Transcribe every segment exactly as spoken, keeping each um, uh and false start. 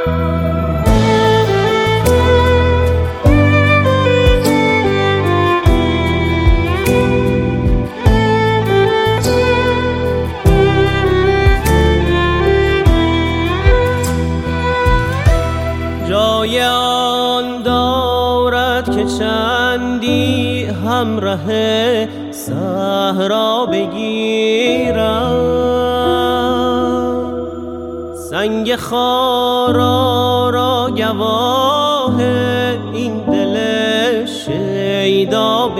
جای آن دارد که چندی همراه صحرا بگیرم، سنگ خارا را گواه این دل شیدا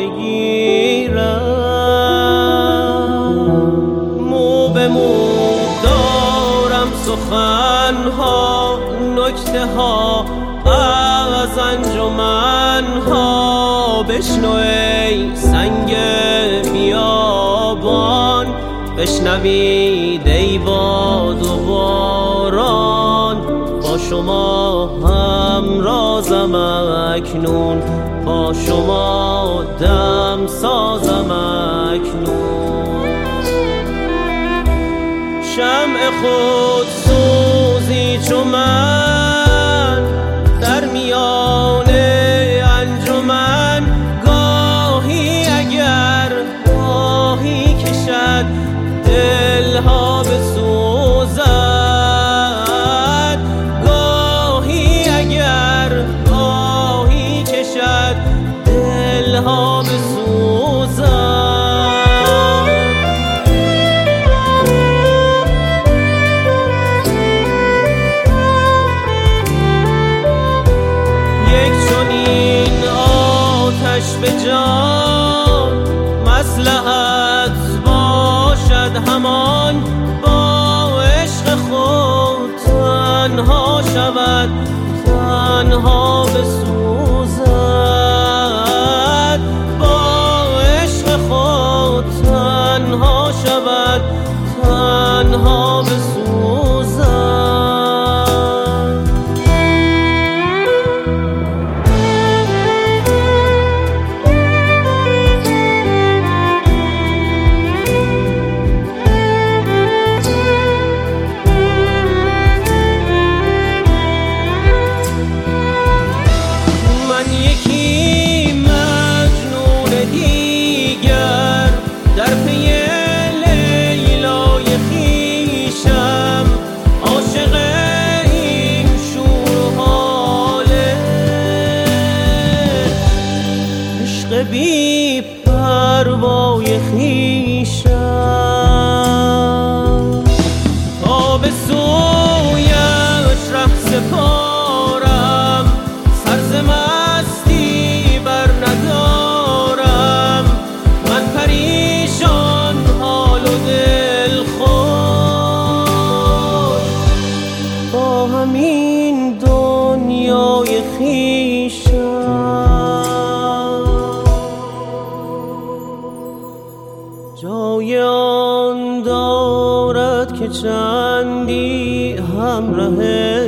بگیرم. مو به مو دارم سخنها، نکته ها از انجمن ها، بشنو ای سنگ بیابان، بشنوید ای باد و باران. با شما هم رازم اکنون، با شما دم سازم اکنون. شمع خود سوزی چو من در میان انجمن، گاهی اگر گاهی کشد دلها بسوزد، گاهی اگر گاهی کشد دلها بسوزد. به جان مصلحت باشد همان، با عشق خود تنها شود تنها بسوزد، با عشق خود تنها شود تنها بسوزد. بی پروای خویشم، تا به سویش ره سپارم، سر ز مستی بر ندارم. من پریشان حال و دل خوش، با همین دنیای خویشم. جای آن دارد که چندی همراه